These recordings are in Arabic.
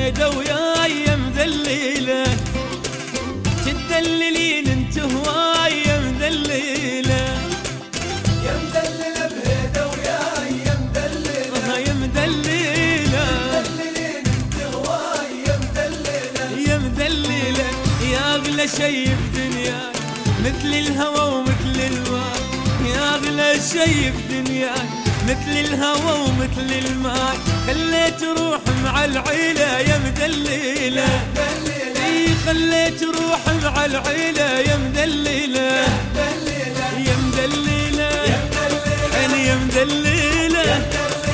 بهيدا وياي يا مدللة، تدللين انت هواي يا مدللة، يا مدللة بهيدا وياي يا مدللة، يا مدللة تدللين انت هواي يا مدللة، يا مدللة يا أغلى شي بدنياي مثل الهوى ومثل الماء، يا أغلى شي بدنياي مثل الهوى ومثل الماء، خليت روح مع العيلة يا مدللة، خليت روح مع العيلة يا مدللة، يا مدللة أنا يا مدللة.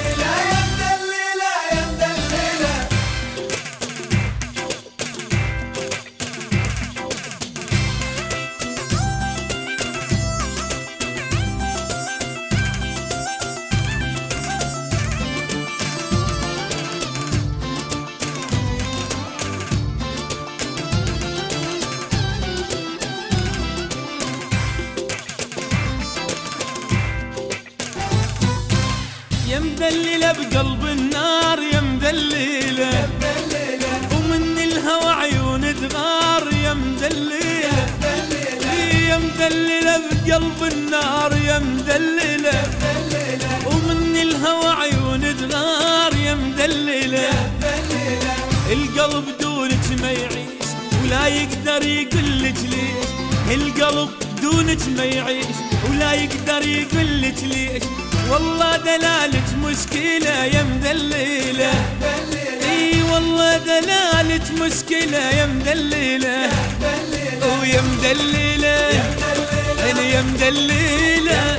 يا مدللة بقلب النار يا مدللة، ومن الهوى عيون تغار يا مدللة، يا مدللة بقلب النار يا مدللة، ومن الهوى عيون تغار يا مدللة، القلب دونك ما يعيش ولا يقدر يقلك ليش، القلب دونك ما يعيش ولا يقدر يقلك ليش، والله دلالك مشكلة يا مدللة، اي والله دلالك مشكلة يا مدللة، ويا مدللة انا يا مدللة.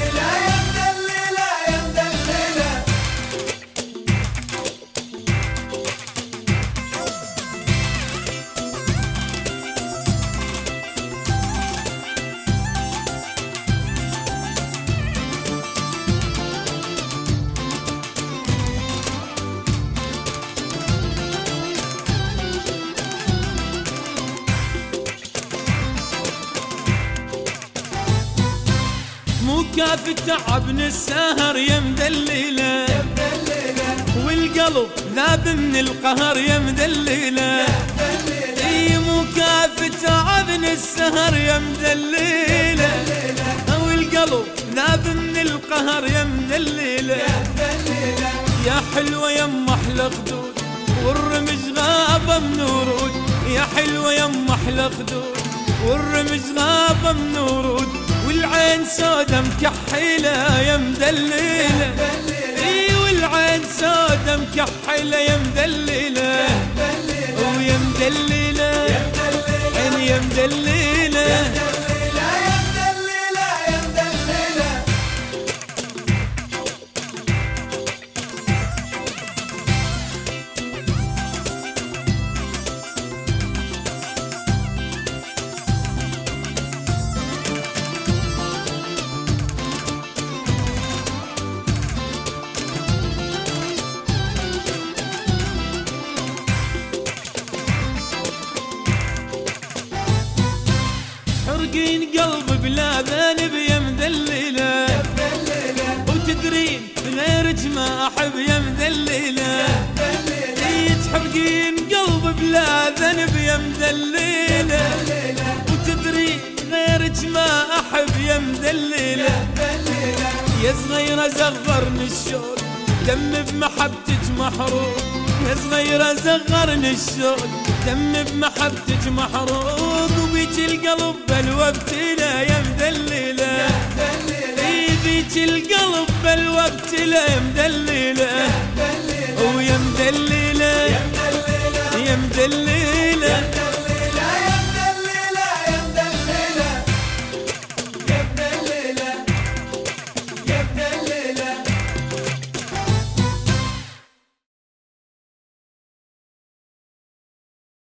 مو كافي تعبني السهر يا مدللة، والقلب ذاب من القهر يا مدللة، اي مو كافي تعبني السهر يا مدللة، والقلب ذاب من القهر يا مدللة، يا حلوة يما احلى خدود والرمش غابة من ورود، يا حلوة يما احلى خدود والرمش غابة من ورود، والعين سودة مكحلة يا مدللة، اي والعين سودة مكحلة يا مدللة، ويا مدللة عيني يا مدللة. حرقين قلب بلا ذنب يا مدللة، وتدرين غيرك ما أحب يا مدللة، تحرقين قلب بلا ذنب يا مدللة، وتدرين غيرك ما أحب يا مدللة، يا صغيرة زغرني الشوق دم بمحبتك محروق، يا صغيرة زغرني الشوق دم بمحبتك محروق، وبيك القلب بلوى ابتلى يا مدللة، بيك القلب بلوى ابتلى يا مدللة، ويا مدللة يا مدللة